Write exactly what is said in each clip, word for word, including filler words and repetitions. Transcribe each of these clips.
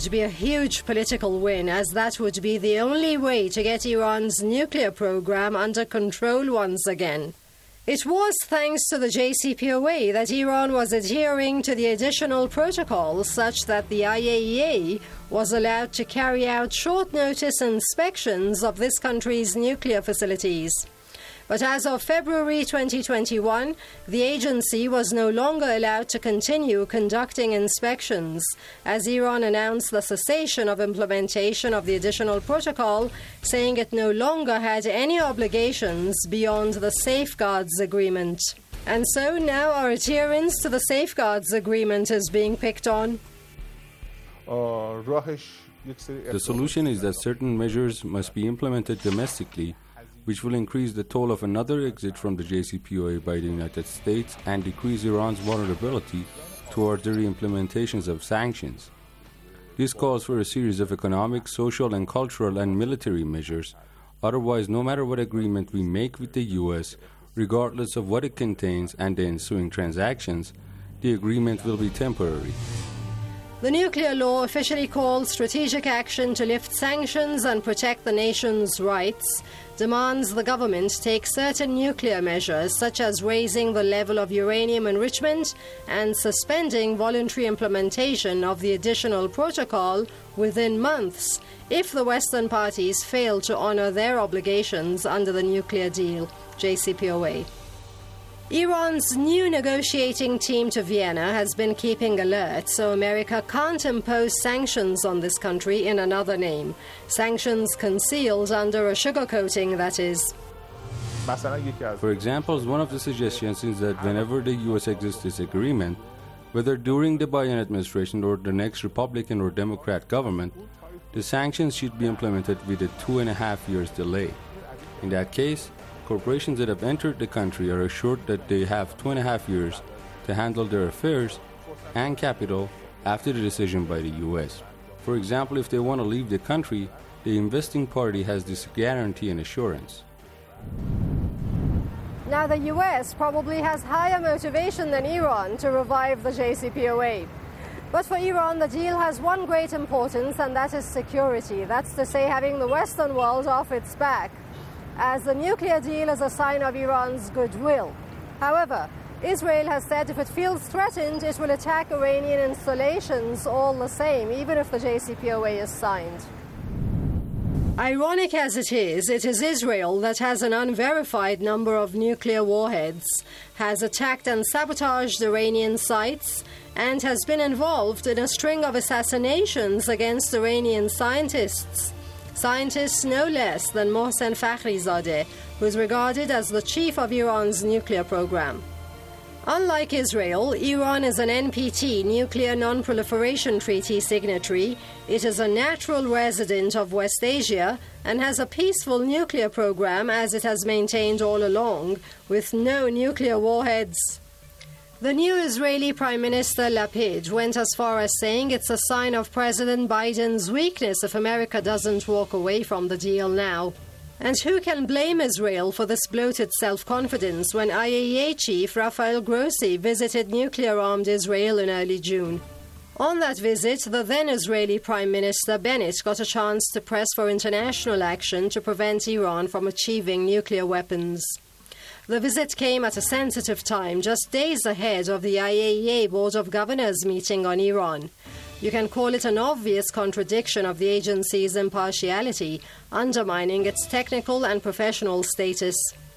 It would be a huge political win, as that would be the only way to get Iran's nuclear program under control once again. It was thanks to the J C P O A that Iran was adhering to the additional protocol such that the I A E A was allowed to carry out short-notice inspections of this country's nuclear facilities. But as of February twenty twenty-one, the agency was no longer allowed to continue conducting inspections, as Iran announced the cessation of implementation of the additional protocol, saying it no longer had any obligations beyond the Safeguards Agreement. And so now our adherence to the Safeguards Agreement is being picked on. The solution is that certain measures must be implemented domestically, which will increase the toll of another exit from the J C P O A by the United States and decrease Iran's vulnerability towards the reimplementations of sanctions. This calls for a series of economic, social, and cultural and military measures. Otherwise, no matter what agreement we make with the U S, regardless of what it contains and the ensuing transactions, the agreement will be temporary. The nuclear law, officially called Strategic Action to Lift Sanctions and Protect the Nation's Rights, demands the government take certain nuclear measures, such as raising the level of uranium enrichment and suspending voluntary implementation of the additional protocol within months if the Western parties fail to honor their obligations under the nuclear deal, J C P O A. Iran's new negotiating team to Vienna has been keeping alert, so America can't impose sanctions on this country in another name. Sanctions concealed under a sugarcoating, that is. For example, one of the suggestions is that whenever the U S exits this agreement, whether during the Biden administration or the next Republican or Democrat government, the sanctions should be implemented with a two and a half years delay. In that case, corporations that have entered the country are assured that they have two and a half years to handle their affairs and capital after the decision by the U S. For example, if they want to leave the country, the investing party has this guarantee and assurance. Now, the U S probably has higher motivation than Iran to revive the J C P O A. But for Iran, the deal has one great importance, and that is security. That's to say, having the Western world off its back, as the nuclear deal is a sign of Iran's goodwill. However, Israel has said if it feels threatened, it will attack Iranian installations all the same, even if the J C P O A is signed. Ironic as it is, it is Israel that has an unverified number of nuclear warheads, has attacked and sabotaged Iranian sites, and has been involved in a string of assassinations against Iranian scientists. Scientists no less than Mohsen Fakhrizadeh, who is regarded as the chief of Iran's nuclear program. Unlike Israel, Iran is an N P T, Nuclear Non-Proliferation Treaty signatory. It is a natural resident of West Asia and has a peaceful nuclear program, as it has maintained all along, with no nuclear warheads. The new Israeli Prime Minister Lapid went as far as saying it's a sign of President Biden's weakness if America doesn't walk away from the deal now. And who can blame Israel for this bloated self-confidence when I A E A chief Rafael Grossi visited nuclear-armed Israel in early June? On that visit, the then Israeli Prime Minister Bennett got a chance to press for international action to prevent Iran from achieving nuclear weapons. The visit came at a sensitive time, just days ahead of the I A E A Board of Governors meeting on Iran. You can call it an obvious contradiction of the agency's impartiality, undermining its technical and professional status.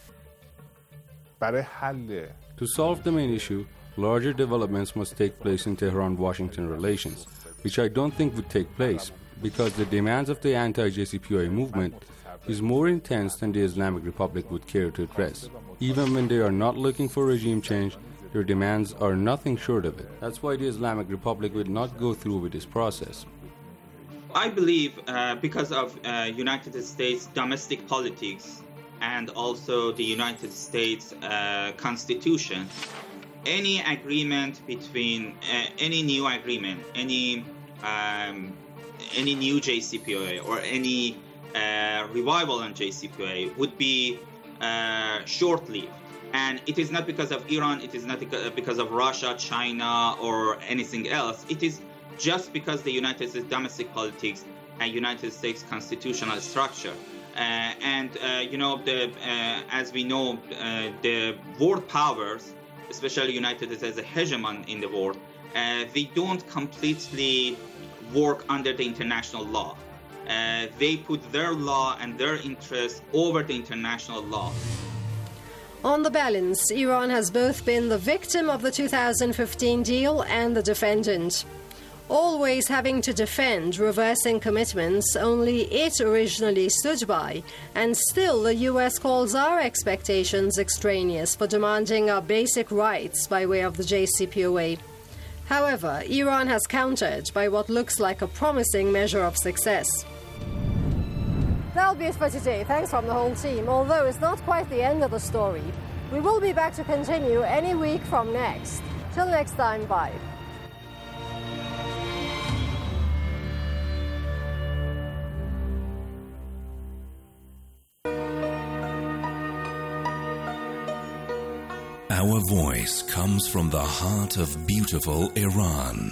To solve the main issue, larger developments must take place in Tehran-Washington relations, which I don't think would take place, because the demands of the anti-J C P O A movement is more intense than the Islamic Republic would care to address. Even when they are not looking for regime change, their demands are nothing short of it. That's why the Islamic Republic will not go through with this process. I believe uh, because of uh, United States domestic politics and also the United States uh, Constitution, any agreement between, uh, any new agreement, any um, any new J C P O A or any uh, revival on J C P O A would be uh, short-lived. And it is not because of Iran, it is not because of Russia, China, or anything else. It is just because the United States domestic politics and United States constitutional structure. Uh, and, uh, you know, the, uh, as we know, uh, the world powers, especially United States as a hegemon in the world, uh, they don't completely work under the international law. Uh, they put their law and their interests over the international law. On the balance, Iran has both been the victim of the two thousand fifteen deal and the defendant. Always having to defend reversing commitments only it originally stood by, and still the U S calls our expectations extraneous for demanding our basic rights by way of the J C P O A. However, Iran has countered by what looks like a promising measure of success. That'll be it for today. Thanks from the whole team, although it's not quite the end of the story. We will be back to continue any week from next. Till next time, bye. Our voice comes from the heart of beautiful Iran.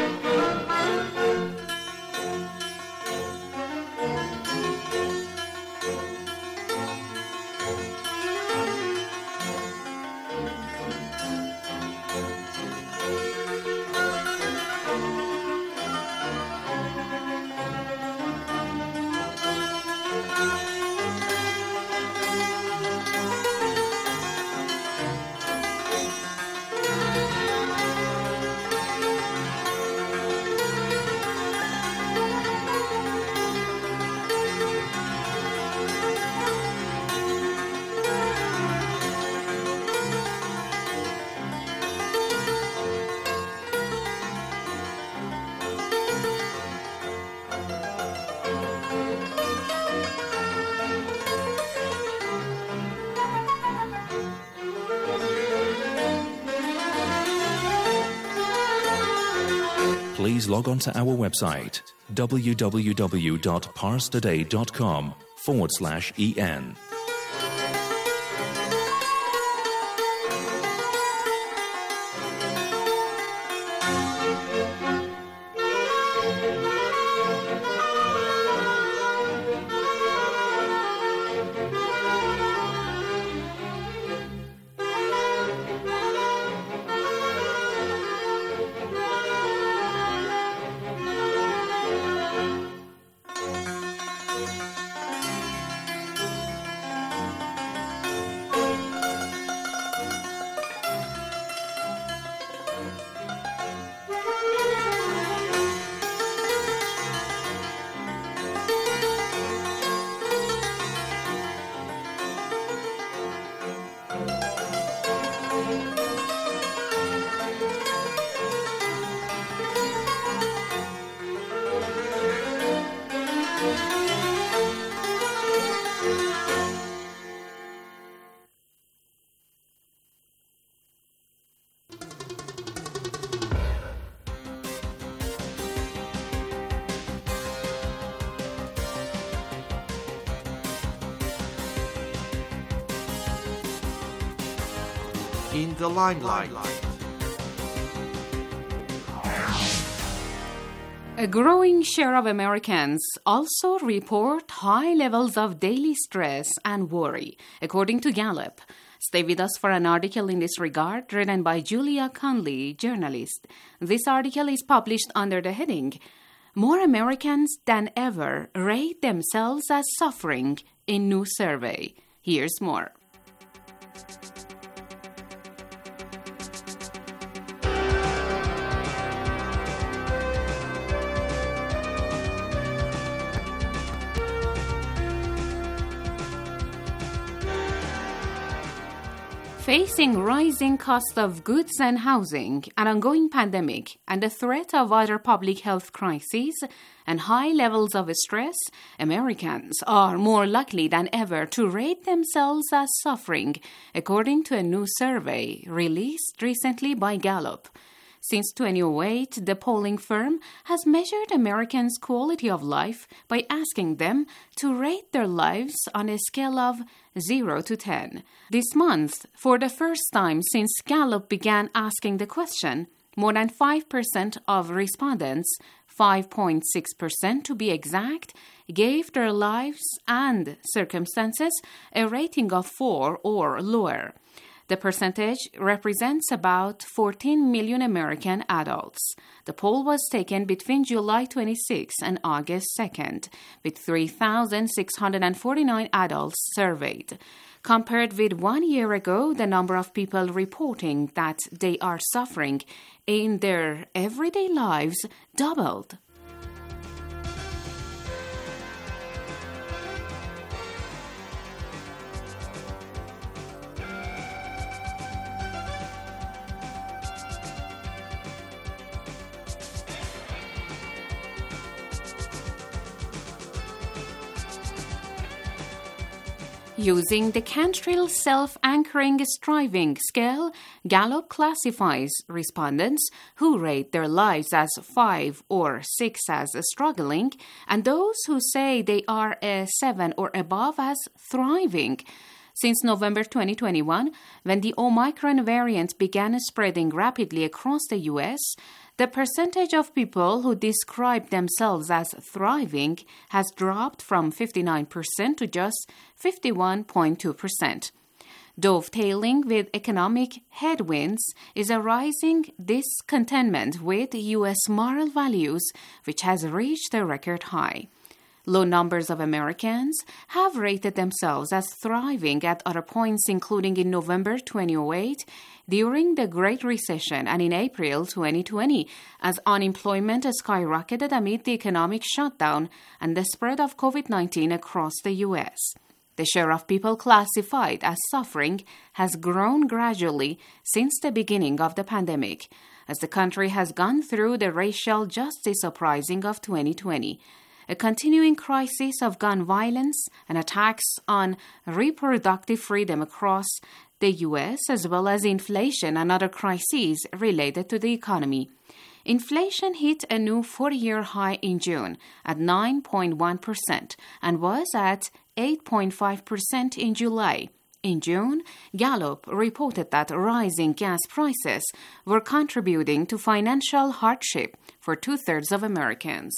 Please log on to our website, www.parstoday.com forward slash en. In the limelight. A growing share of Americans also report high levels of daily stress and worry, according to Gallup. Stay with us for an article in this regard written by Julia Conley, journalist. This article is published under the heading, More Americans Than Ever Rate Themselves as Suffering in New Survey. Here's more. Facing rising cost of goods and housing, an ongoing pandemic, and the threat of other public health crises, and high levels of stress, Americans are more likely than ever to rate themselves as suffering, according to a new survey released recently by Gallup. Since twenty oh eight, the polling firm has measured Americans' quality of life by asking them to rate their lives on a scale of zero to ten. This month, for the first time since Gallup began asking the question, more than five percent of respondents, five point six percent to be exact, gave their lives and circumstances a rating of four or lower. The percentage represents about fourteen million American adults. The poll was taken between July twenty-sixth and August second, with three thousand six hundred forty-nine adults surveyed. Compared with one year ago, the number of people reporting that they are suffering in their everyday lives doubled. Using the Cantrill self-anchoring striving scale, Gallup classifies respondents who rate their lives as five or six as struggling, and those who say they are a seven or above as thriving. Since November twenty twenty-one, when the Omicron variant began spreading rapidly across the U S, the percentage of people who describe themselves as thriving has dropped from fifty-nine percent to just fifty-one point two percent. Dovetailing with economic headwinds is a rising discontentment with U S moral values, which has reached a record high. Low numbers of Americans have rated themselves as thriving at other points, including in November twenty oh eight, during the Great Recession, and in April twenty twenty, as unemployment skyrocketed amid the economic shutdown and the spread of COVID nineteen across the U S. The share of people classified as suffering has grown gradually since the beginning of the pandemic, as the country has gone through the racial justice uprising of twenty twenty. A continuing crisis of gun violence and attacks on reproductive freedom across the U S, as well as inflation and other crises related to the economy. Inflation hit a new forty-year high in June at nine point one percent and was at eight point five percent in July. In June, Gallup reported that rising gas prices were contributing to financial hardship for two-thirds of Americans.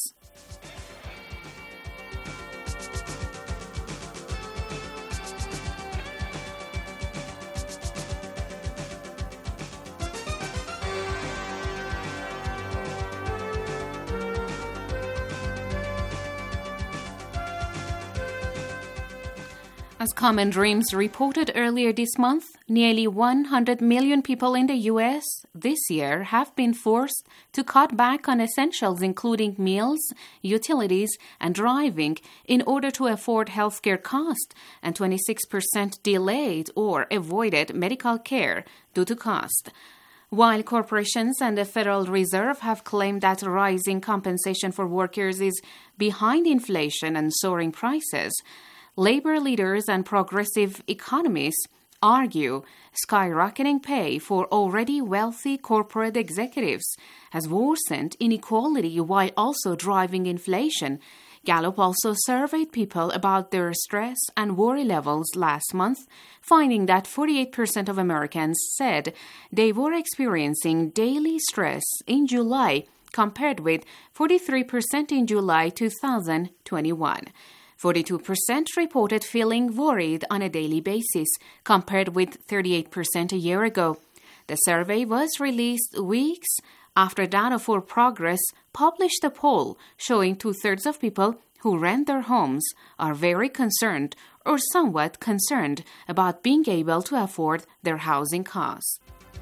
As Common Dreams reported earlier this month, nearly one hundred million people in the U S this year have been forced to cut back on essentials including meals, utilities, and driving in order to afford healthcare costs, and twenty-six percent delayed or avoided medical care due to cost. While corporations and the Federal Reserve have claimed that rising compensation for workers is behind inflation and soaring prices, labor leaders and progressive economists argue skyrocketing pay for already wealthy corporate executives has worsened inequality while also driving inflation. Gallup also surveyed people about their stress and worry levels last month, finding that forty-eight percent of Americans said they were experiencing daily stress in July, compared with forty-three percent in July two thousand twenty-one. forty-two percent reported feeling worried on a daily basis, compared with thirty-eight percent a year ago. The survey was released weeks after Data for Progress published a poll showing two-thirds of people who rent their homes are very concerned or somewhat concerned about being able to afford their housing costs.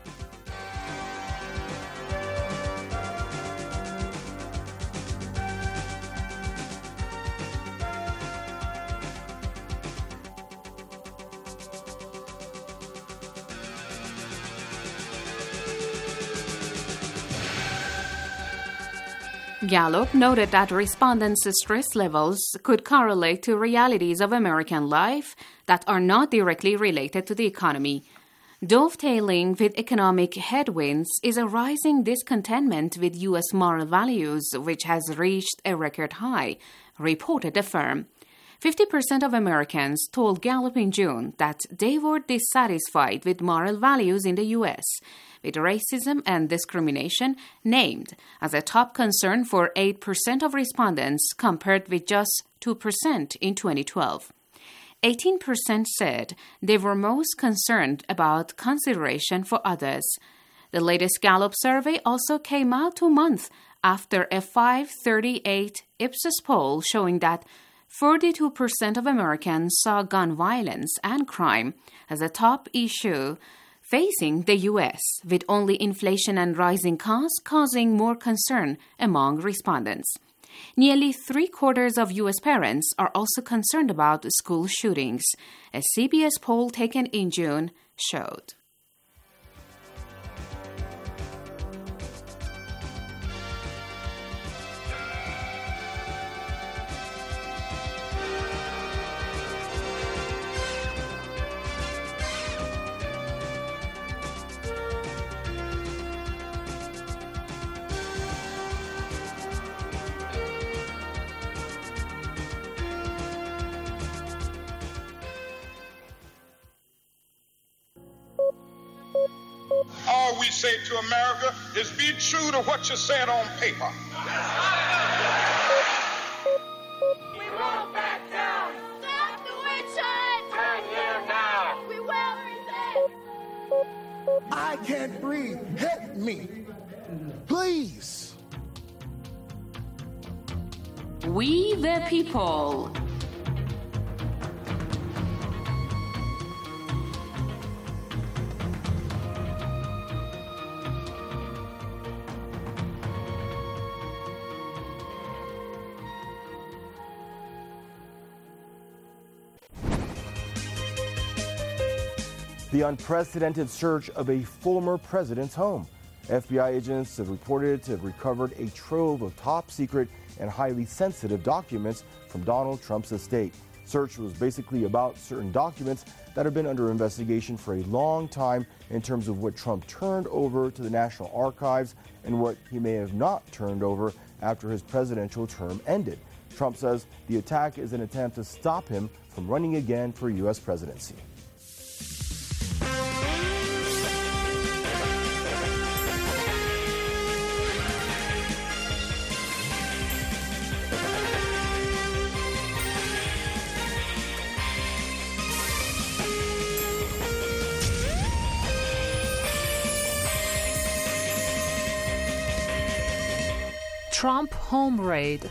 Gallup noted that respondents' stress levels could correlate to realities of American life that are not directly related to the economy. Dovetailing with economic headwinds is a rising discontentment with U S moral values, which has reached a record high, reported the firm. fifty percent of Americans told Gallup in June that they were dissatisfied with moral values in the U S, with racism and discrimination named as a top concern for eight percent of respondents compared with just two percent in twenty twelve. eighteen percent said they were most concerned about consideration for others. The latest Gallup survey also came out two months after a five thirty-eight Ipsos poll showing that forty-two percent of Americans saw gun violence and crime as a top issue facing the U S, with only inflation and rising costs causing more concern among respondents. Nearly three-quarters of U S parents are also concerned about school shootings, a C B S poll taken in June showed. All we say to America is be true to what you said on paper. We won't back down. Stop the witch hunt. Turn here now. We will resist. I can't breathe. Help me. Please. We the people. The unprecedented search of a former president's home. F B I agents have reported to have recovered a trove of top-secret and highly sensitive documents from Donald Trump's estate. Search was basically about certain documents that have been under investigation for a long time in terms of what Trump turned over to the National Archives and what he may have not turned over after his presidential term ended. Trump says the attack is an attempt to stop him from running again for U S presidency. Trump home raid.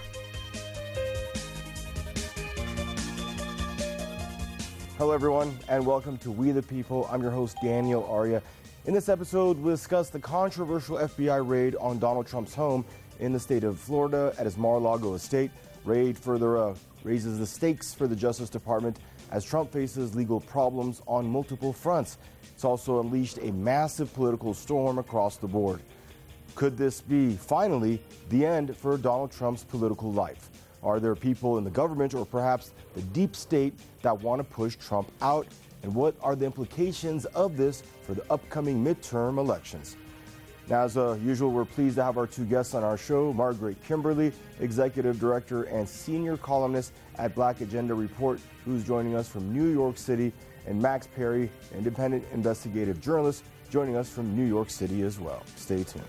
Hello, everyone, and welcome to We the People. I'm your host, Daniel Arya. In this episode, we'll discuss the controversial F B I raid on Donald Trump's home in the state of Florida at his Mar-a-Lago estate. Raid further uh, raises the stakes for the Justice Department as Trump faces legal problems on multiple fronts. It's also unleashed a massive political storm across the board. Could this be, finally, the end for Donald Trump's political life? Are there people in the government or perhaps the deep state that want to push Trump out? And what are the implications of this for the upcoming midterm elections? Now, as uh, usual, we're pleased to have our two guests on our show, Margaret Kimberly, Executive Director and Senior Columnist at Black Agenda Report, who's joining us from New York City, and Max Perry, Independent Investigative Journalist, joining us from New York City as well. Stay tuned.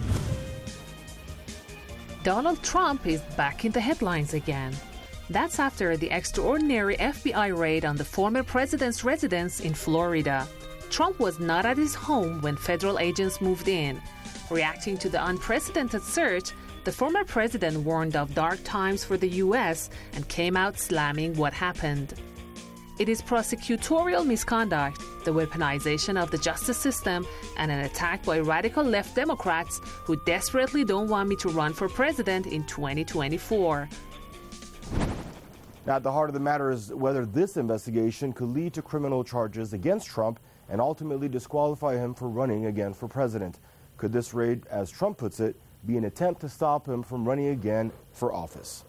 Donald Trump is back in the headlines again. That's after the extraordinary F B I raid on the former president's residence in Florida. Trump was not at his home when federal agents moved in. Reacting to the unprecedented search, the former president warned of dark times for the U S and came out slamming what happened. It is prosecutorial misconduct, the weaponization of the justice system, and an attack by radical left Democrats who desperately don't want me to run for president in twenty twenty-four. Now, at the heart of the matter is whether this investigation could lead to criminal charges against Trump and ultimately disqualify him for running again for president. Could this raid, as Trump puts it, be an attempt to stop him from running again for office?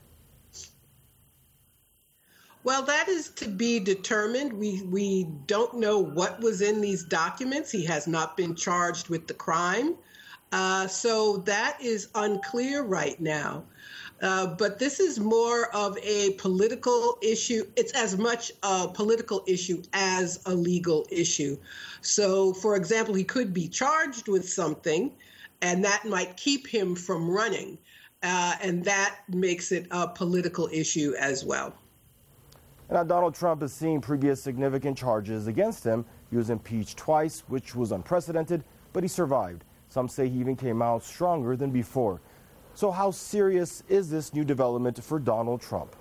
Well, that is to be determined. We we don't know what was in these documents. He has not been charged with the crime. Uh, so that is unclear right now. Uh, but this is more of a political issue. It's as much a political issue as a legal issue. So, for example, he could be charged with something, and that might keep him from running. Uh, and that makes it a political issue as well. Now, Donald Trump has seen previous significant charges against him. He was impeached twice, which was unprecedented, but he survived. Some say he even came out stronger than before. So how serious is this new development for Donald Trump?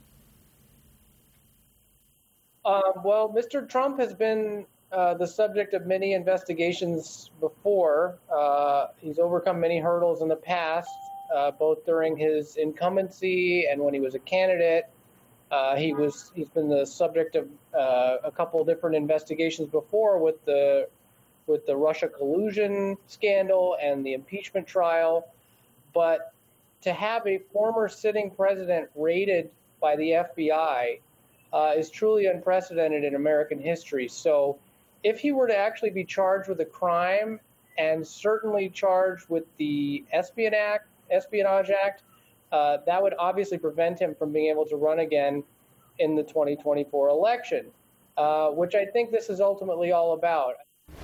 Uh, well, Mister Trump has been uh, the subject of many investigations before. Uh, he's overcome many hurdles in the past, uh, both during his incumbency and when he was a candidate. Uh, he was, he's been the subject of uh, a couple of different investigations before with the, with the Russia collusion scandal and the impeachment trial. But to have a former sitting president raided by the F B I uh, is truly unprecedented in American history. So if he were to actually be charged with a crime and certainly charged with the Espionage Act, Espionage Act, Uh, that would obviously prevent him from being able to run again in the twenty twenty-four election, uh, which I think this is ultimately all about.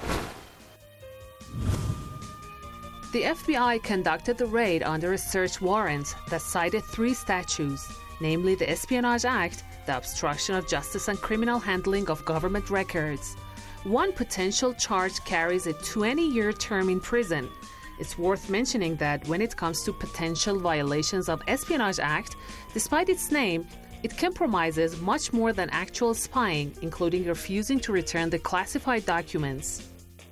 The F B I conducted the raid under a search warrant that cited three statutes, namely the Espionage Act, the Obstruction of Justice and Criminal Handling of Government Records. One potential charge carries a twenty-year term in prison. It's worth mentioning that when it comes to potential violations of Espionage Act, despite its name, it compromises much more than actual spying, including refusing to return the classified documents.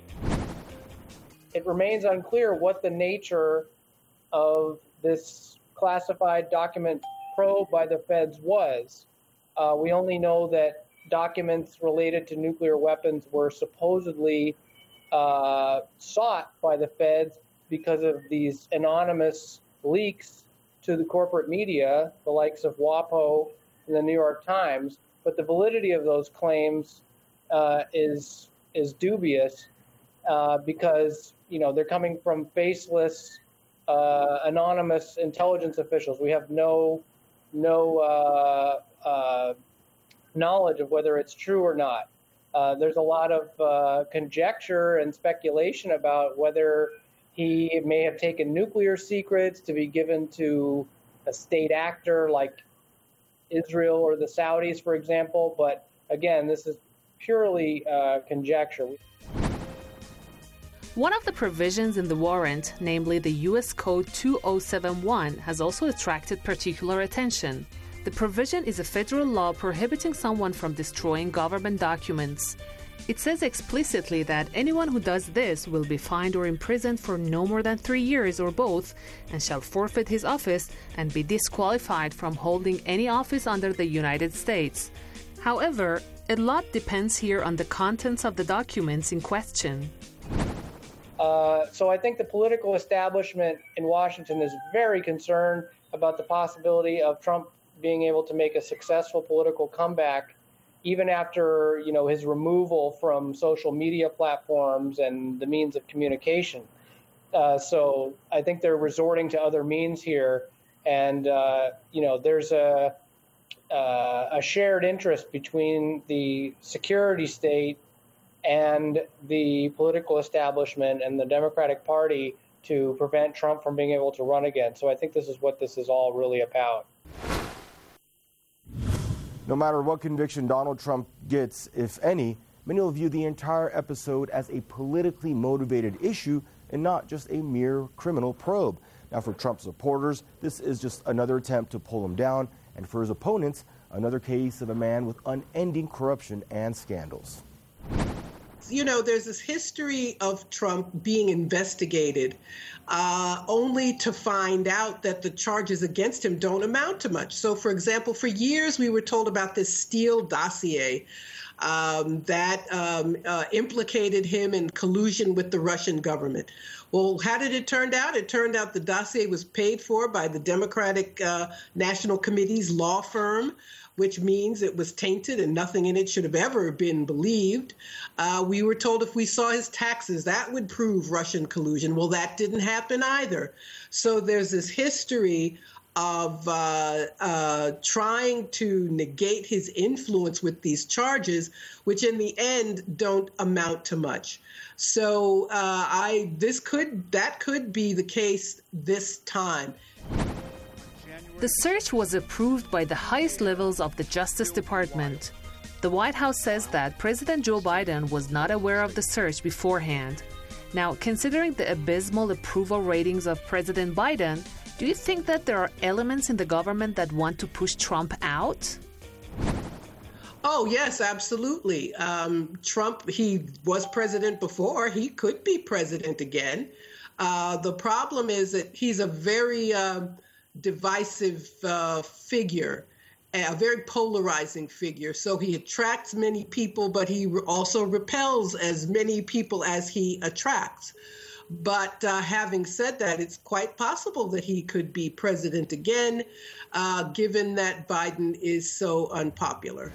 It remains unclear what the nature of this classified document probe by the feds was. Uh, we only know that documents related to nuclear weapons were supposedly uh, sought by the feds because of these anonymous leaks to the corporate media, the likes of WAPO and the New York Times. But the validity of those claims uh, is is dubious uh, because, you know, they're coming from faceless, uh, anonymous intelligence officials. We have no no uh, uh, knowledge of whether it's true or not. Uh, there's a lot of uh, conjecture and speculation about whether he may have taken nuclear secrets to be given to a state actor like Israel or the Saudis, for example. But again, this is purely uh, conjecture. One of the provisions in the warrant, namely the U S Code two oh seven one, has also attracted particular attention. The provision is a federal law prohibiting someone from destroying government documents. It says explicitly that anyone who does this will be fined or imprisoned for no more than three years or both, and shall forfeit his office and be disqualified from holding any office under the United States. However, a lot depends here on the contents of the documents in question. Uh, so I think the political establishment in Washington is very concerned about the possibility of Trump being able to make a successful political comeback even after, you know, his removal from social media platforms and the means of communication. Uh, so I think they're resorting to other means here. And, uh, you know, there's a, uh, a shared interest between the security state and the political establishment and the Democratic Party to prevent Trump from being able to run again. So I think this is what this is all really about. No matter what conviction Donald Trump gets, if any, many will view the entire episode as a politically motivated issue and not just a mere criminal probe. Now, for Trump supporters, this is just another attempt to pull him down, and for his opponents, another case of a man with unending corruption and scandals. You know, there's this history of Trump being investigated uh, only to find out that the charges against him don't amount to much. So, for example, for years we were told about this Steele dossier um, that um, uh, implicated him in collusion with the Russian government. Well, how did it turn out? It turned out the dossier was paid for by the Democratic uh, National Committee's law firm, which means it was tainted and nothing in it should have ever been believed. Uh, we were told if we saw his taxes, that would prove Russian collusion. Well, that didn't happen either. So there's this history of uh, uh, trying to negate his influence with these charges, which in the end don't amount to much. So uh, I this could that could be the case this time. The search was approved by the highest levels of the Justice Department. The White House says that President Joe Biden was not aware of the search beforehand. Now, considering the abysmal approval ratings of President Biden, do you think that there are elements in the government that want to push Trump out? Oh, yes, absolutely. Um, Trump, he was president before. He could be president again. Uh, the problem is that he's a very uh, divisive uh, figure, a very polarizing figure. So he attracts many people, but he also repels as many people as he attracts. But uh, having said that, it's quite possible that he could be president again, uh, given that Biden is so unpopular.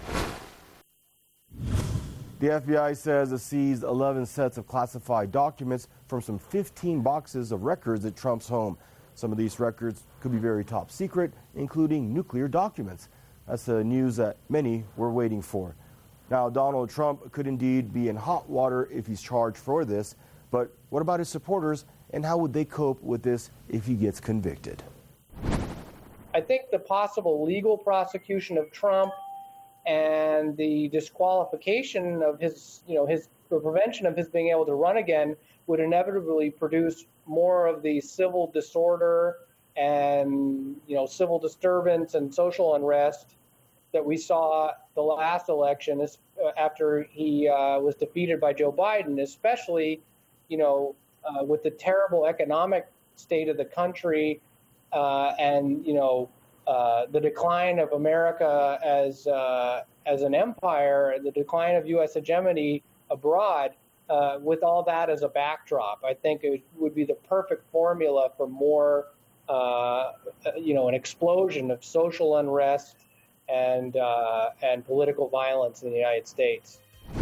The F B I says it seized eleven sets of classified documents from some fifteen boxes of records at Trump's home. Some of these records could be very top secret, including nuclear documents. That's the news that many were waiting for. Now, Donald Trump could indeed be in hot water if he's charged for this. But what about his supporters, and how would they cope with this if he gets convicted? I think the possible legal prosecution of Trump and the disqualification of his, you know, his the prevention of his being able to run again would inevitably produce more of the civil disorder and, you know, civil disturbance and social unrest that we saw the last election after he uh, was defeated by Joe Biden, especially, you know, uh, with the terrible economic state of the country uh, and, you know, uh, the decline of America as uh, as an empire, the decline of U S hegemony abroad, uh, with all that as a backdrop, I think it would be the perfect formula for more, uh, you know, an explosion of social unrest and uh, and political violence in the United States.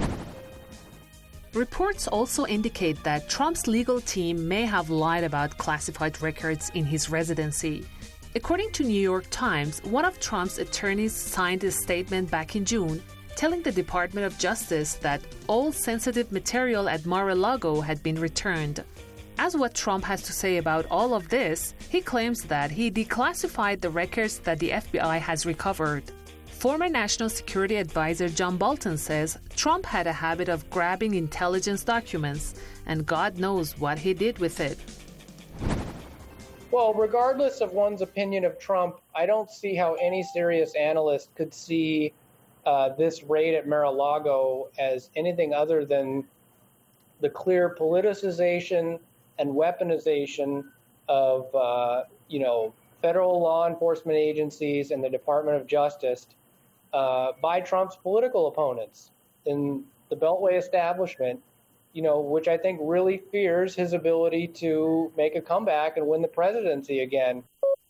Reports also indicate that Trump's legal team may have lied about classified records in his residency. According to New York Times, one of Trump's attorneys signed a statement back in June telling the Department of Justice that all sensitive material at Mar-a-Lago had been returned. As what Trump has to say about all of this, he claims that he declassified the records that the F B I has recovered. Former National Security Advisor John Bolton says Trump had a habit of grabbing intelligence documents, and God knows what he did with it. Well, regardless of one's opinion of Trump, I don't see how any serious analyst could see uh, this raid at Mar-a-Lago as anything other than the clear politicization and weaponization of, uh, you know, federal law enforcement agencies and the Department of Justice uh, by Trump's political opponents in the Beltway establishment, you know, which I think really fears his ability to make a comeback and win the presidency again.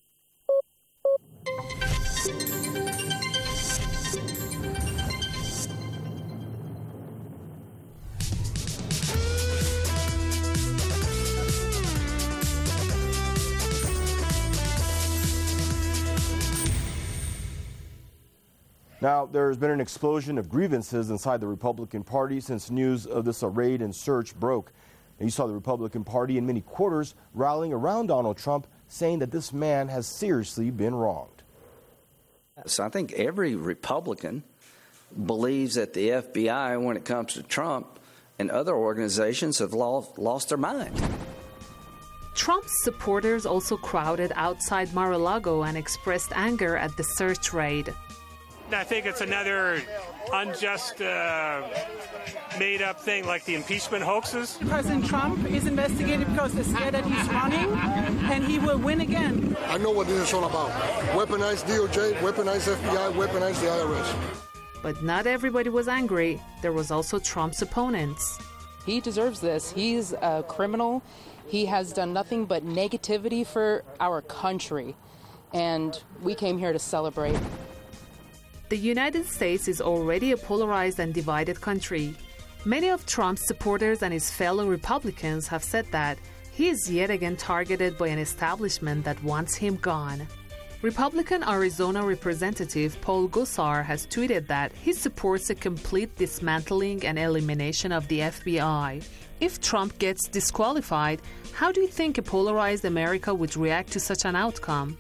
Now, there's been an explosion of grievances inside the Republican Party since news of this raid and search broke. And you saw the Republican Party in many quarters rallying around Donald Trump, saying that this man has seriously been wronged. So I think every Republican believes that the F B I, when it comes to Trump and other organizations, have lost, lost their mind. Trump's supporters also crowded outside Mar-a-Lago and expressed anger at the search raid. I think it's another unjust, uh, made-up thing like the impeachment hoaxes. President Trump is investigated because they're scared that he's running, and he will win again. I know what this is all about. Weaponize D O J, weaponize F B I, weaponize the I R S. But not everybody was angry. There was also Trump's opponents. He deserves this. He's a criminal. He has done nothing but negativity for our country, and we came here to celebrate. The United States is already a polarized and divided country. Many of Trump's supporters and his fellow Republicans have said that he is yet again targeted by an establishment that wants him gone. Republican Arizona Representative Paul Gosar has tweeted that he supports a complete dismantling and elimination of the F B I. If Trump gets disqualified, how do you think a polarized America would react to such an outcome?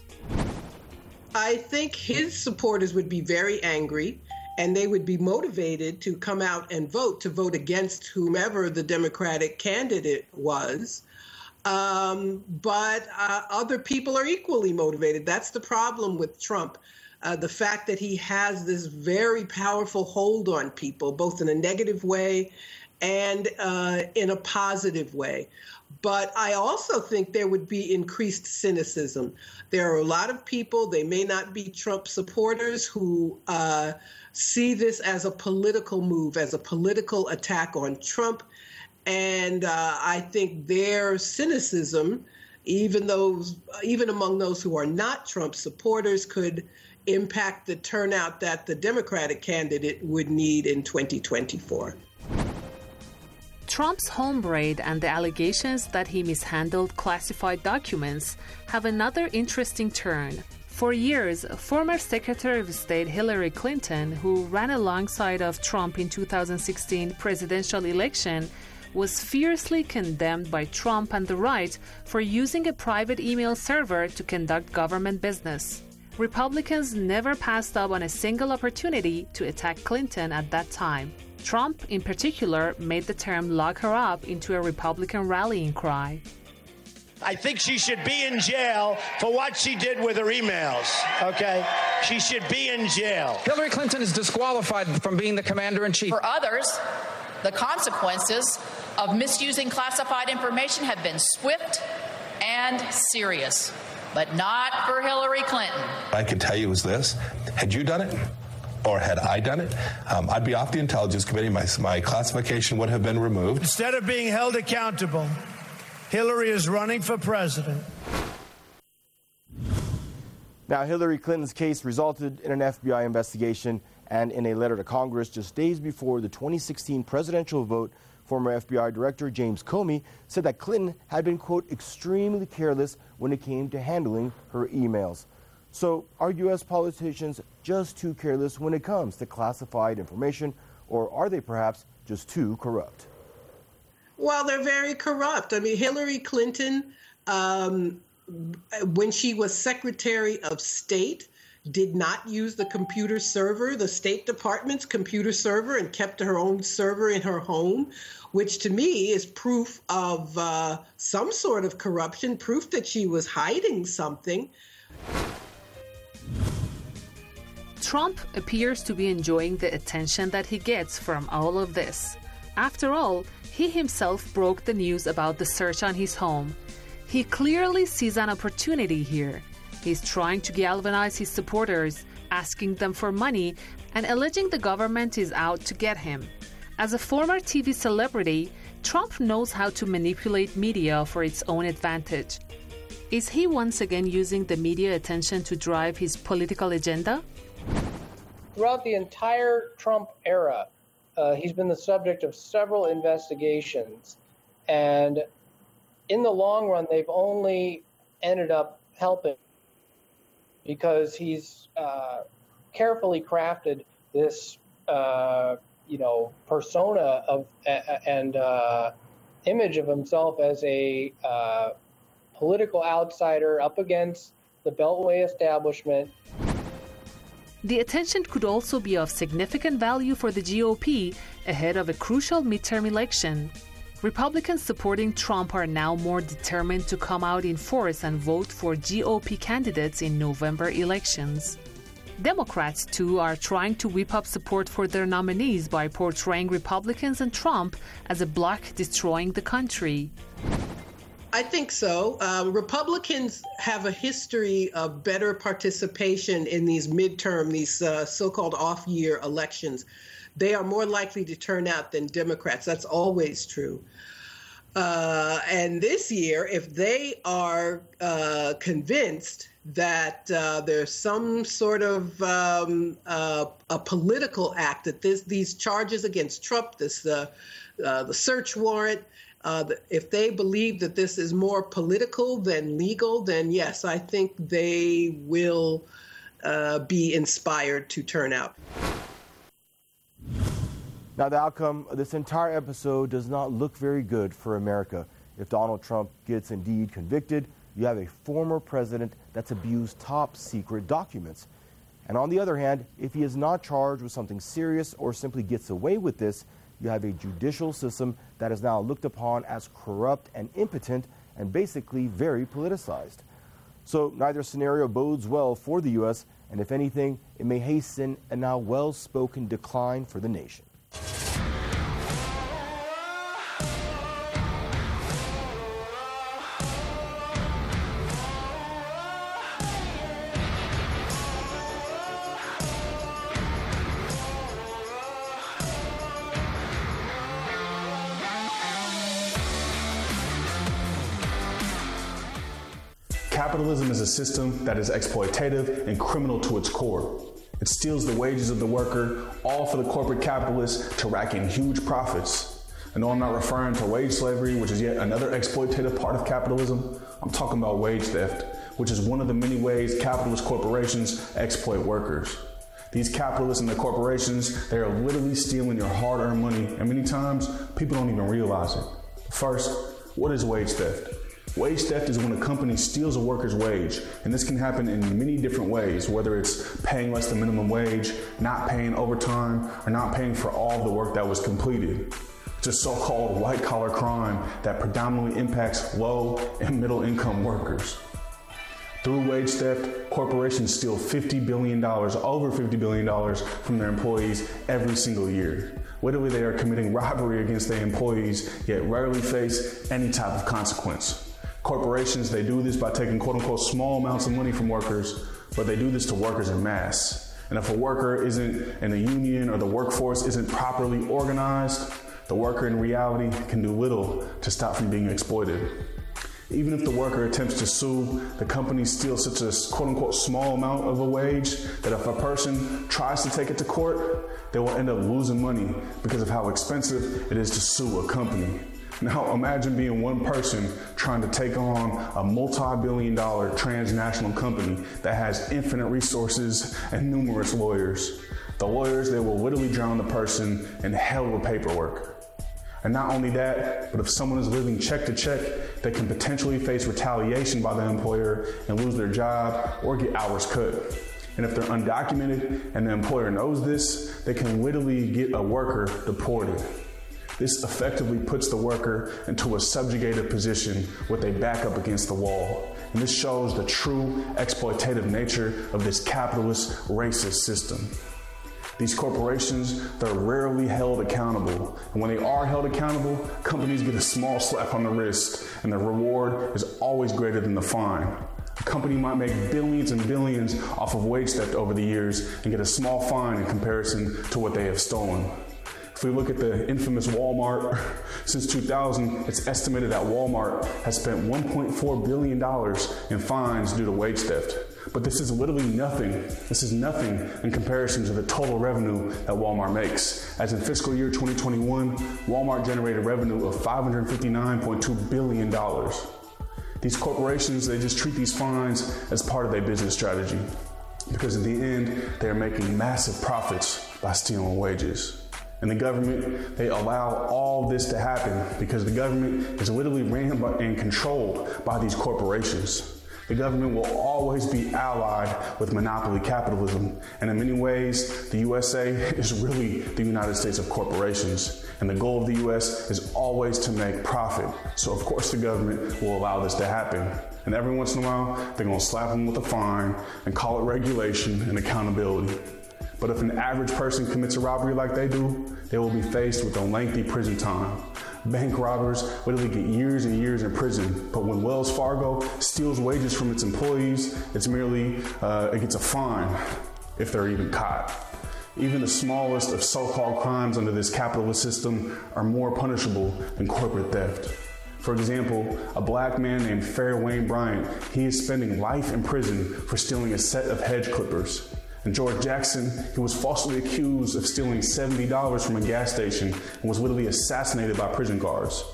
I think his supporters would be very angry, and they would be motivated to come out and vote, to vote against whomever the Democratic candidate was. Um, but uh, other people are equally motivated. That's the problem with Trump. Uh, the fact that he has this very powerful hold on people, both in a negative way and uh, in a positive way. But I also think there would be increased cynicism. There are a lot of people, they may not be Trump supporters, who uh, see this as a political move, as a political attack on Trump. And uh, I think their cynicism, even those, even among those who are not Trump supporters, could impact the turnout that the Democratic candidate would need in twenty twenty-four. Trump's home raid and the allegations that he mishandled classified documents have another interesting turn. For years, former Secretary of State Hillary Clinton, who ran alongside of Trump in two thousand sixteen presidential election, was fiercely condemned by Trump and the right for using a private email server to conduct government business. Republicans never passed up on a single opportunity to attack Clinton at that time. Trump, in particular, made the term "lock her up" into a Republican rallying cry. I think she should be in jail for what she did with her emails, okay? She should be in jail. Hillary Clinton is disqualified from being the commander-in-chief. For others, the consequences of misusing classified information have been swift and serious, but not for Hillary Clinton. I can tell you is this: had you done it, or had I done it, um, I'd be off the Intelligence Committee. My, my classification would have been removed. Instead of being held accountable, Hillary is running for president. Now, Hillary Clinton's case resulted in an F B I investigation, and in a letter to Congress just days before the twenty sixteen presidential vote, former F B I Director James Comey said that Clinton had been, quote, extremely careless when it came to handling her emails. So are U S politicians just too careless when it comes to classified information, or are they perhaps just too corrupt? Well, they're very corrupt. I mean, Hillary Clinton, um, when she was Secretary of State, did not use the computer server, the State Department's computer server, and kept her own server in her home, which to me is proof of uh, some sort of corruption, proof that she was hiding something. Trump appears to be enjoying the attention that he gets from all of this. After all, he himself broke the news about the search on his home. He clearly sees an opportunity here. He's trying to galvanize his supporters, asking them for money, and alleging the government is out to get him. As a former T V celebrity, Trump knows how to manipulate media for its own advantage. Is he once again using the media attention to drive his political agenda? Throughout the entire Trump era, uh, he's been the subject of several investigations. And in the long run, they've only ended up helping because he's uh, carefully crafted this, uh, you know, persona of uh, and uh, image of himself as a uh, political outsider up against the Beltway establishment. The attention could also be of significant value for the G O P ahead of a crucial midterm election. Republicans supporting Trump are now more determined to come out in force and vote for G O P candidates in November elections. Democrats, too, are trying to whip up support for their nominees by portraying Republicans and Trump as a bloc destroying the country. I think so. Um, Republicans have a history of better participation in these midterm, these uh, so-called off-year elections. They are more likely to turn out than Democrats. That's always true. Uh, and this year, if they are uh, convinced that uh, there's some sort of um, uh, a political act, that this, these charges against Trump, this uh, uh, the search warrant, Uh, if they believe that this is more political than legal, then yes, I think they will uh, be inspired to turn out. Now, the outcome of this entire episode does not look very good for America. If Donald Trump gets indeed convicted, you have a former president that's abused top secret documents. And on the other hand, if he is not charged with something serious or simply gets away with this, you have a judicial system that is now looked upon as corrupt and impotent and basically very politicized. So neither scenario bodes well for the U S, and if anything, it may hasten a now well-spoken decline for the nation. Capitalism is a system that is exploitative and criminal to its core. It steals the wages of the worker, all for the corporate capitalists to rack in huge profits. And no, I'm not referring to wage slavery, which is yet another exploitative part of capitalism. I'm talking about wage theft, which is one of the many ways capitalist corporations exploit workers. These capitalists and the corporations, they are literally stealing your hard-earned money, and many times people don't even realize it. First, what is wage theft? Wage theft is when a company steals a worker's wage, and this can happen in many different ways, whether it's paying less than minimum wage, not paying overtime, or not paying for all of the work that was completed. It's a so-called white-collar crime that predominantly impacts low and middle-income workers. Through wage theft, corporations steal fifty billion dollars, over fifty billion dollars from their employees every single year. Literally, they are committing robbery against their employees, yet rarely face any type of consequence. Corporations, they do this by taking quote-unquote small amounts of money from workers, but they do this to workers in mass. And if a worker isn't in a union or the workforce isn't properly organized, the worker in reality can do little to stop from being exploited. Even if the worker attempts to sue, the company steals such a quote-unquote small amount of a wage that if a person tries to take it to court, they will end up losing money because of how expensive it is to sue a company. Now imagine being one person trying to take on a multi-billion dollar transnational company that has infinite resources and numerous lawyers. The lawyers, they will literally drown the person in hell of paperwork. And not only that, but if someone is living check to check, they can potentially face retaliation by the employer and lose their job or get hours cut. And if they're undocumented and the employer knows this, they can literally get a worker deported. This effectively puts the worker into a subjugated position with a back up against the wall. And this shows the true exploitative nature of this capitalist, racist system. These corporations, they're rarely held accountable. And when they are held accountable, companies get a small slap on the wrist, and the reward is always greater than the fine. A company might make billions and billions off of wage theft over the years and get a small fine in comparison to what they have stolen. If we look at the infamous Walmart, since two thousand, it's estimated that Walmart has spent one point four billion dollars in fines due to wage theft. But this is literally nothing. This is nothing in comparison to the total revenue that Walmart makes. As in fiscal year twenty twenty-one, Walmart generated revenue of five hundred fifty-nine point two billion dollars. These corporations, they just treat these fines as part of their business strategy, because in the end, they're making massive profits by stealing wages. And the government, they allow all this to happen because the government is literally ran by and controlled by these corporations. The government will always be allied with monopoly capitalism. And in many ways, the U S A is really the United States of corporations. And the goal of the U S is always to make profit. So of course the government will allow this to happen. And every once in a while, they're gonna slap them with a fine and call it regulation and accountability. But if an average person commits a robbery like they do, they will be faced with a lengthy prison time. Bank robbers literally get years and years in prison, but when Wells Fargo steals wages from its employees, it's merely, uh, it gets a fine if they're even caught. Even the smallest of so-called crimes under this capitalist system are more punishable than corporate theft. For example, a black man named Fair Wayne Bryant, he is spending life in prison for stealing a set of hedge clippers. And George Jackson, he was falsely accused of stealing seventy dollars from a gas station and was literally assassinated by prison guards.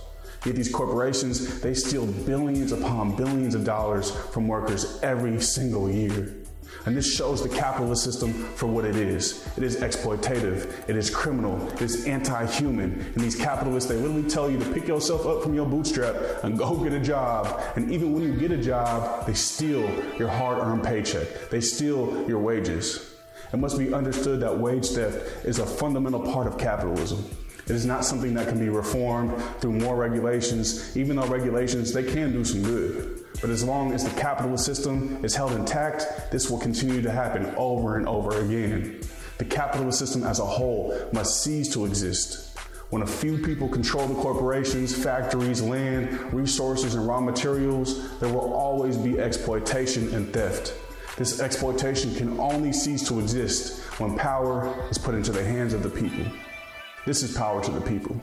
Yet these corporations, they steal billions upon billions of dollars from workers every single year. And this shows the capitalist system for what it is. It is exploitative, it is criminal, it is anti-human. And these capitalists, they literally tell you to pick yourself up from your bootstrap and go get a job. And even when you get a job, they steal your hard-earned paycheck. They steal your wages. It must be understood that wage theft is a fundamental part of capitalism. It is not something that can be reformed through more regulations, even though regulations, they can do some good. But as long as the capitalist system is held intact, this will continue to happen over and over again. The capitalist system as a whole must cease to exist. When a few people control the corporations, factories, land, resources, and raw materials, there will always be exploitation and theft. This exploitation can only cease to exist when power is put into the hands of the people. This is Power to the People.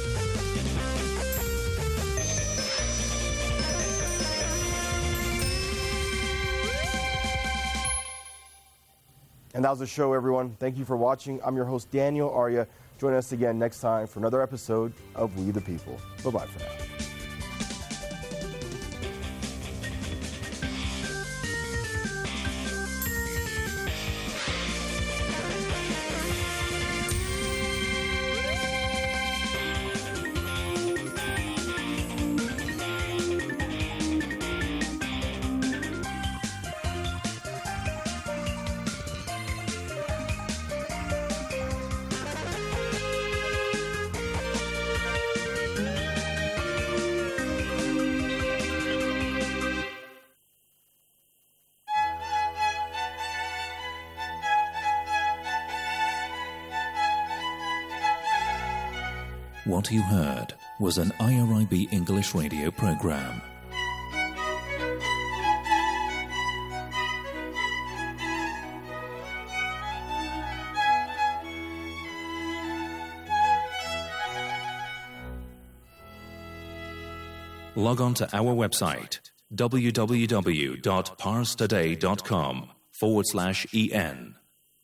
And that was the show, everyone. Thank you for watching. I'm your host, Daniel Arya. Join us again next time for another episode of We the People. Bye-bye for now. What you heard was an I R I B English radio program. Log on to our website, www.parstoday.com forward slash en.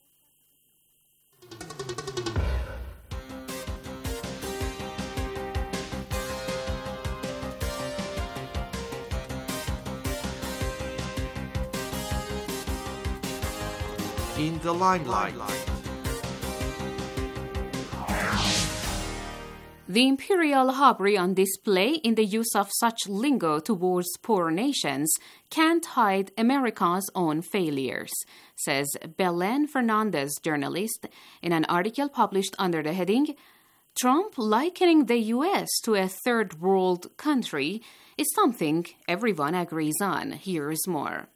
In the limelight. The imperial hubris on display in the use of such lingo towards poor nations can't hide America's own failures, says Belen Fernandez, journalist, in an article published under the heading, Trump likening the U S to a third world country is something everyone agrees on. Here's more.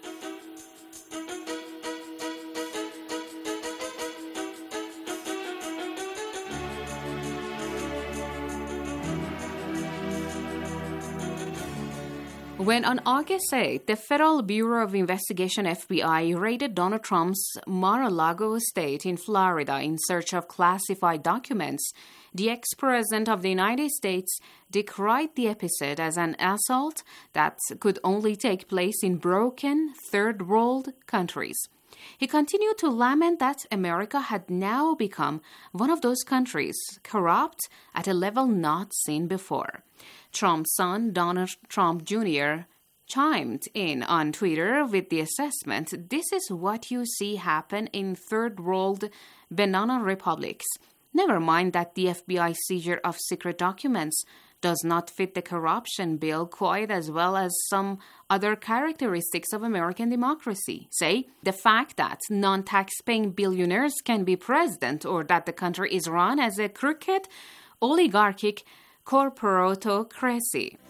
When on August eighth, the Federal Bureau of Investigation F B I raided Donald Trump's Mar-a-Lago estate in Florida in search of classified documents, the ex-president of the United States decried the episode as an assault that could only take place in broken third world countries. He continued to lament that America had now become one of those countries, corrupt at a level not seen before. Trump's son, Donald Trump Junior, chimed in on Twitter with the assessment, "This is what you see happen in third world banana republics. Never mind that the F B I seizure of secret documents does not fit the corruption bill quite as well as some other characteristics of American democracy. Say, the fact that non-tax-paying billionaires can be president or that the country is run as a crooked, oligarchic corporatocracy."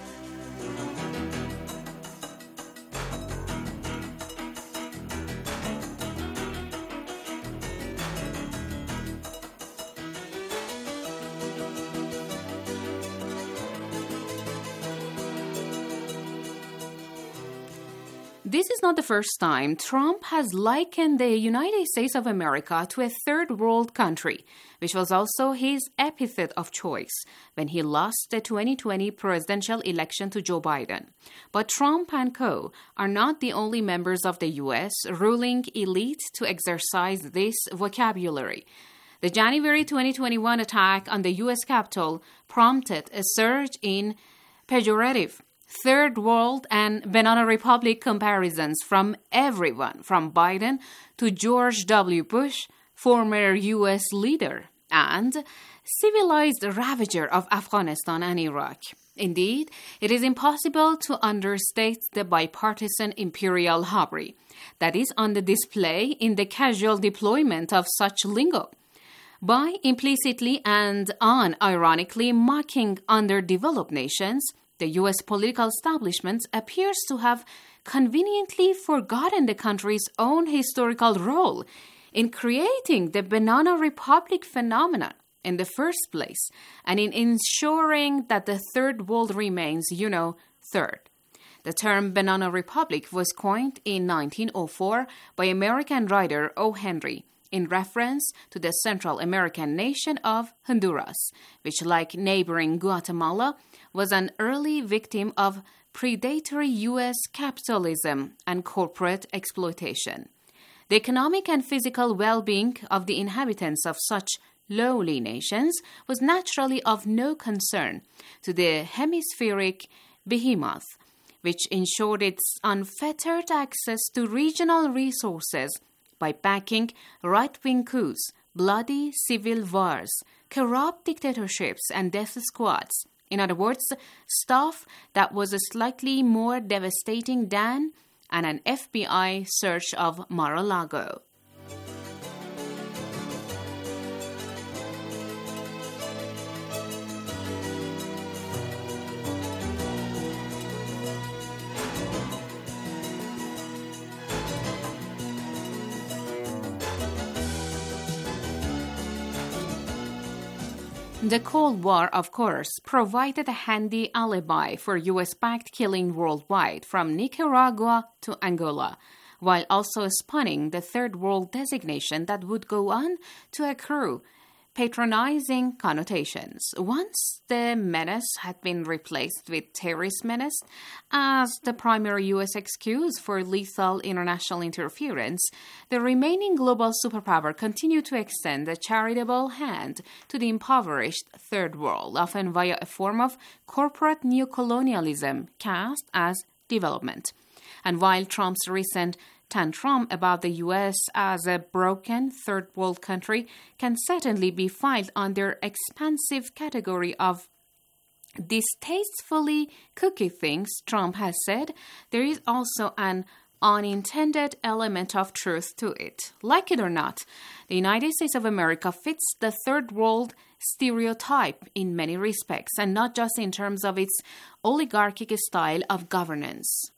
This is not the first time Trump has likened the United States of America to a third world country, which was also his epithet of choice when he lost the twenty twenty presidential election to Joe Biden. But Trump and co. are not the only members of the U S ruling elite to exercise this vocabulary. The January twenty twenty-one attack on the U S Capitol prompted a surge in pejorative Third World and Banana Republic comparisons from everyone, from Biden to George W. Bush, former U S leader, and civilized ravager of Afghanistan and Iraq. Indeed, it is impossible to understate the bipartisan imperial hubris that is on the display in the casual deployment of such lingo. By implicitly and unironically mocking underdeveloped nations, the U S political establishment appears to have conveniently forgotten the country's own historical role in creating the Banana Republic phenomenon in the first place and in ensuring that the Third World remains, you know, third. The term Banana Republic was coined in nineteen oh four by American writer O. Henry in reference to the Central American nation of Honduras, which, like neighboring Guatemala, was an early victim of predatory U S capitalism and corporate exploitation. The economic and physical well-being of the inhabitants of such lowly nations was naturally of no concern to the hemispheric behemoth, which ensured its unfettered access to regional resources by backing right-wing coups, bloody civil wars, corrupt dictatorships, and death squads. In other words, stuff that was slightly more devastating than an F B I search of Mar-a-Lago. The Cold War, of course, provided a handy alibi for U S-backed killing worldwide, from Nicaragua to Angola, while also spawning the Third World designation that would go on to accrue patronizing connotations. Once the menace had been replaced with terrorist menace as the primary U S excuse for lethal international interference, the remaining global superpower continued to extend a charitable hand to the impoverished Third World, often via a form of corporate neocolonialism cast as development. And while Trump's recent tantrum about the U S as a broken third world country can certainly be filed under expansive category of distastefully cookie things Trump has said, there is also an unintended element of truth to it. Like it or not, the United States of America fits the third world stereotype in many respects, and not just in terms of its oligarchic style of governance.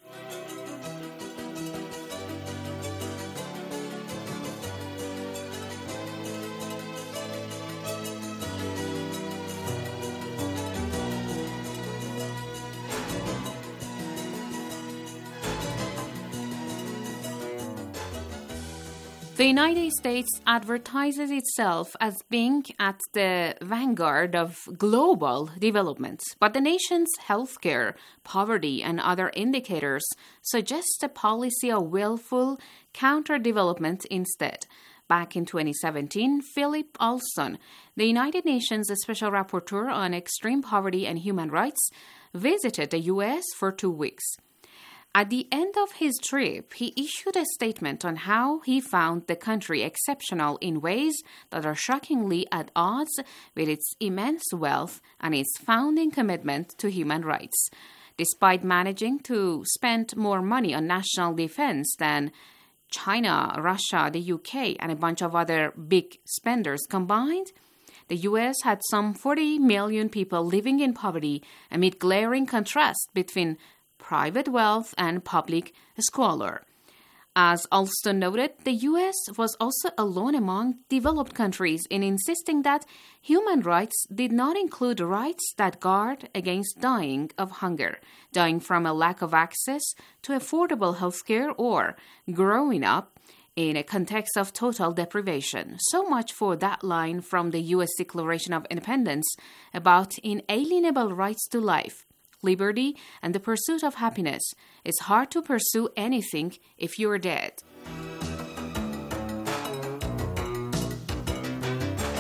The United States advertises itself as being at the vanguard of global development, but the nation's healthcare, poverty, and other indicators suggest a policy of willful counter-development instead. Back in twenty seventeen, Philip Alston, the United Nations Special Rapporteur on Extreme Poverty and Human Rights, visited the U S for two weeks. At the end of his trip, he issued a statement on how he found the country exceptional in ways that are shockingly at odds with its immense wealth and its founding commitment to human rights. Despite managing to spend more money on national defense than China, Russia, the U K, and a bunch of other big spenders combined, the U S had some forty million people living in poverty amid glaring contrast between private wealth and public squalor. As Alston noted, the U S was also alone among developed countries in insisting that human rights did not include rights that guard against dying of hunger, dying from a lack of access to affordable health care, or growing up in a context of total deprivation. So much for that line from the U S Declaration of Independence about inalienable rights to life, liberty, and the pursuit of happiness. It's hard to pursue anything if you're dead.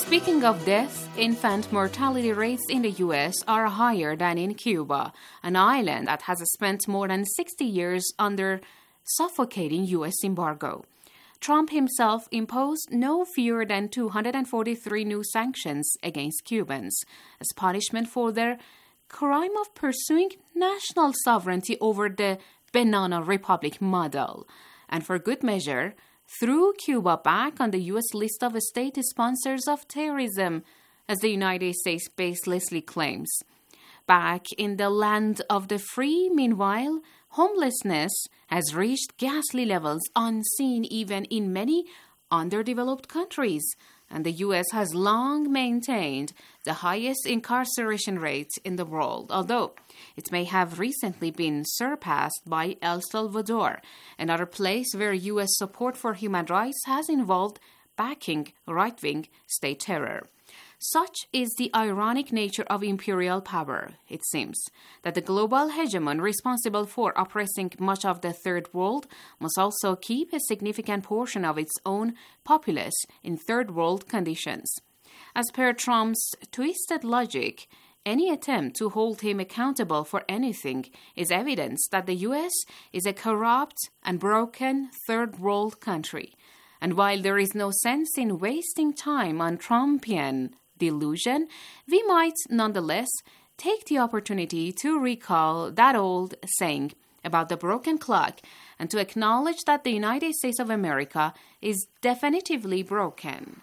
Speaking of death, infant mortality rates in the U S are higher than in Cuba, an island that has spent more than sixty years under suffocating U S embargo. Trump himself imposed no fewer than two hundred forty-three new sanctions against Cubans as punishment for their crime of pursuing national sovereignty over the Banana Republic model, and for good measure, threw Cuba back on the U S list of state sponsors of terrorism, as the United States baselessly claims. Back in the land of the free, meanwhile, homelessness has reached ghastly levels unseen even in many underdeveloped countries, and the U S has long maintained the highest incarceration rate in the world, although it may have recently been surpassed by El Salvador, another place where U S support for human rights has involved backing right-wing state terror. Such is the ironic nature of imperial power, it seems, that the global hegemon responsible for oppressing much of the third world must also keep a significant portion of its own populace in third world conditions. As per Trump's twisted logic, any attempt to hold him accountable for anything is evidence that the U S is a corrupt and broken third world country. And while there is no sense in wasting time on Trumpian delusion, we might nonetheless take the opportunity to recall that old saying about the broken clock and to acknowledge that the United States of America is definitively broken.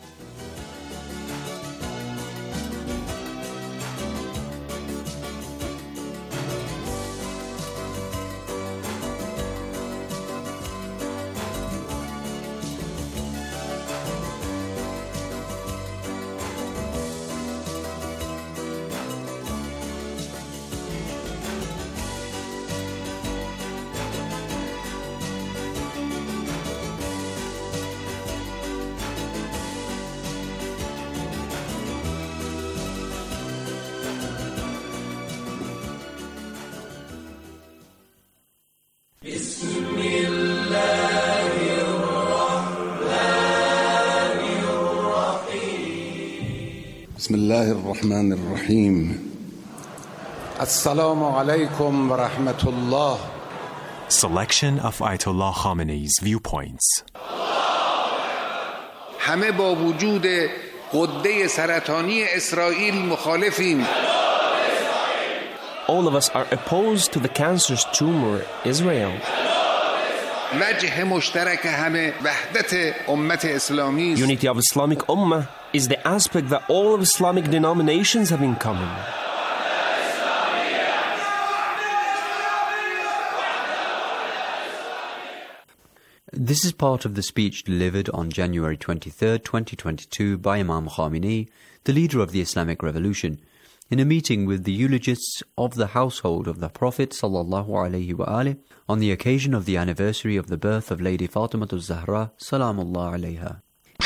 بسم الله الرحمن الرحيم السلام عليكم ورحمة الله. Selection of Ayatollah Khamenei's viewpoints. همه با وجود غده سرطانی اسرائیل مخالفیم. All of us are opposed to the cancerous tumor, Israel. وجه مشترک همه وحدت امت اسلامی. Unity of Islamic Ummah is the aspect that all of Islamic denominations have in common. This is part of the speech delivered on January twenty-third, twenty twenty-two by Imam Khamenei, the leader of the Islamic Revolution, in a meeting with the eulogists of the household of the Prophet sallallahu alaihi wasallam on the occasion of the anniversary of the birth of Lady Fatima az-Zahra salamullah alaiha.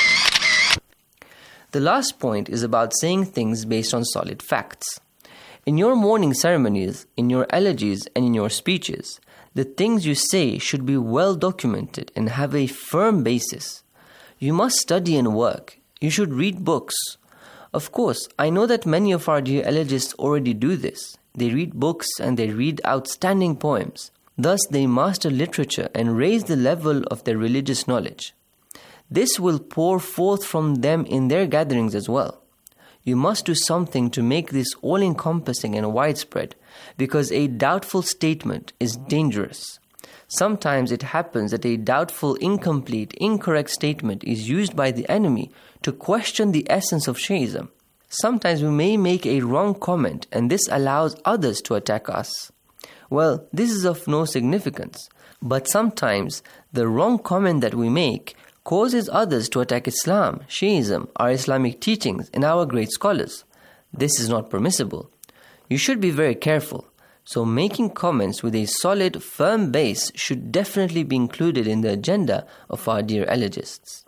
The last point is about saying things based on solid facts. In your mourning ceremonies, in your elegies, and in your speeches, the things you say should be well documented and have a firm basis. You must study and work. You should read books. Of course, I know that many of our dear elegists already do this. They read books and they read outstanding poems. Thus, they master literature and raise the level of their religious knowledge. This will pour forth from them in their gatherings as well. You must do something to make this all-encompassing and widespread, because a doubtful statement is dangerous. Sometimes it happens that a doubtful, incomplete, incorrect statement is used by the enemy to question the essence of Shiism. Sometimes we may make a wrong comment and this allows others to attack us. Well, this is of no significance, but sometimes the wrong comment that we make causes others to attack Islam, Shiism, our Islamic teachings, and our great scholars. This is not permissible. You should be very careful. So making comments with a solid, firm base should definitely be included in the agenda of our dear elegists.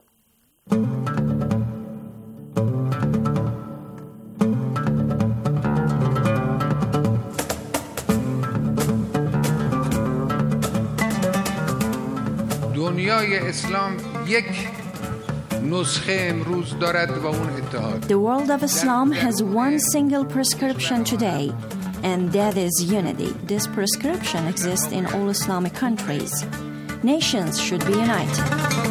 دنیای اسلام یک نسخه امروز دارد و اون اتحاد. The world of Islam has one single prescription today, and that is unity. This prescription exists in all Islamic countries. Nations should be united.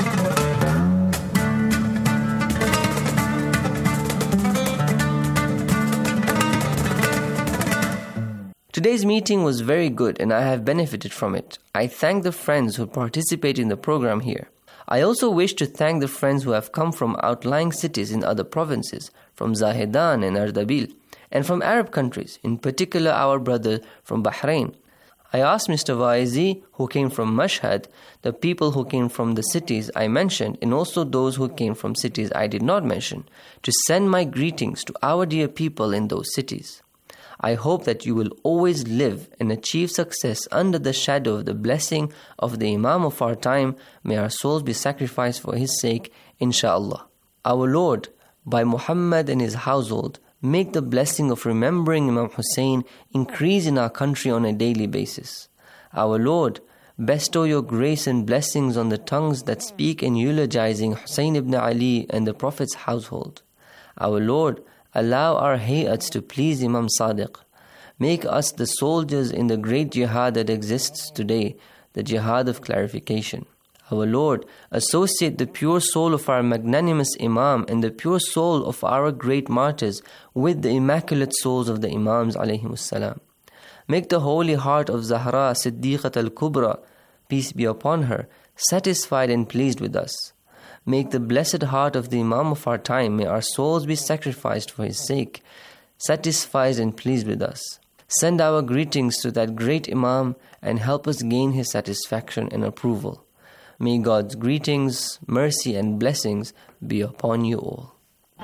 Today's meeting was very good and I have benefited from it. I thank the friends who participate in the program here. I also wish to thank the friends who have come from outlying cities in other provinces, from Zahedan and Ardabil, and from Arab countries, in particular our brother from Bahrain. I asked Mister Waizi, who came from Mashhad, the people who came from the cities I mentioned, and also those who came from cities I did not mention, to send my greetings to our dear people in those cities. I hope that you will always live and achieve success under the shadow of the blessing of the Imam of our time. May our souls be sacrificed for his sake, inshaAllah. Our Lord, by Muhammad and his household, make the blessing of remembering Imam Hussein increase in our country on a daily basis. Our Lord, bestow your grace and blessings on the tongues that speak in eulogizing Hussein ibn Ali and the Prophet's household. Our Lord, allow our hayats to please Imam Sadiq. Make us the soldiers in the great jihad that exists today, the jihad of clarification. Our Lord, associate the pure soul of our magnanimous Imam and the pure soul of our great martyrs with the immaculate souls of the Imams alayhimus salam. Make the holy heart of Zahra Siddiqat al-Kubra, peace be upon her, satisfied and pleased with us. Make the blessed heart of the Imam of our time, may our souls be sacrificed for his sake, satisfied and pleased with us. Send our greetings to that great Imam and help us gain his satisfaction and approval. May God's greetings, mercy and blessings be upon you all.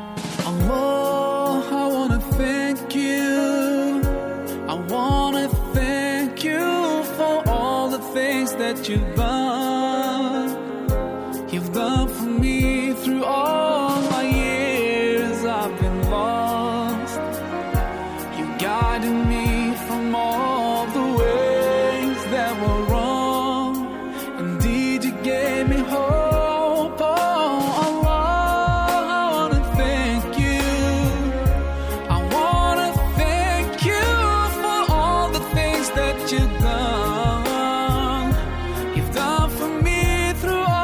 Allah, I want to thank you. I want to thank you for all the things that you've done. You've done for me through all my years I've been lost. You guided me from all the ways that were wrong. Indeed, you gave me hope. Oh, Allah, I want to thank you. I want to thank you for all the things that you've done. You've done for me through all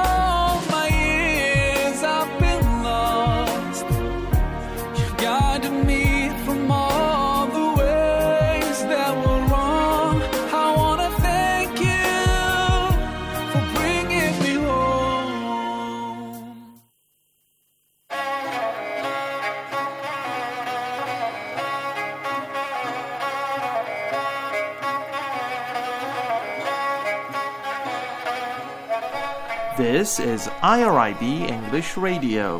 This is I R I B English Radio.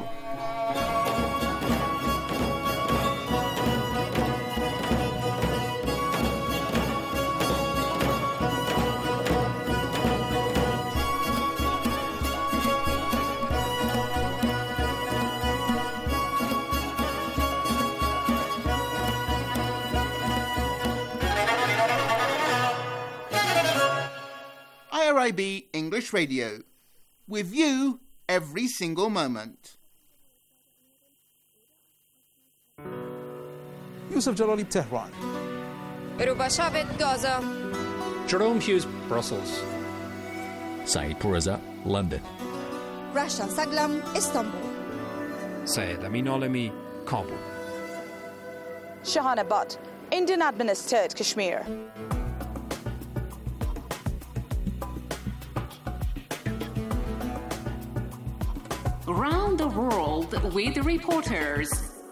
I R I B English Radio. With you every single moment. Yusuf Jalali, Tehran. Rubashavet, Gaza. Jerome Hughes, Brussels. Saeed Pourreza, London. Rasha Saglam, Istanbul. Syed Amin Alami, Kabul. Shahana Butt, Indian administered Kashmir. Around the world with reporters.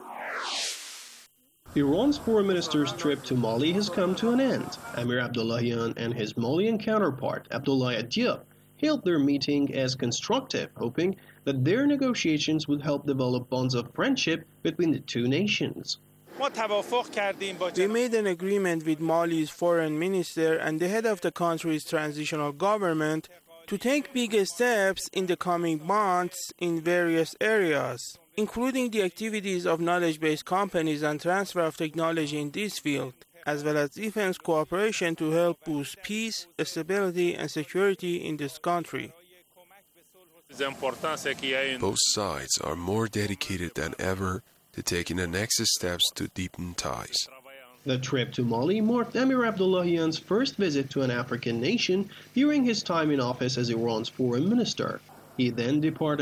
Iran's foreign minister's trip to Mali has come to an end. Amir Abdullahian and his Malian counterpart, Abdoulaye Diop, hailed their meeting as constructive, hoping that their negotiations would help develop bonds of friendship between the two nations. We made an agreement with Mali's foreign minister and the head of the country's transitional government to take big steps in the coming months in various areas, including the activities of knowledge-based companies and transfer of technology in this field, as well as defense cooperation to help boost peace, stability, and security in this country. Both sides are more dedicated than ever to taking the next steps to deepen ties. The trip to Mali marked Emir Abdullahian's first visit to an African nation during his time in office as Iran's foreign minister. He then departed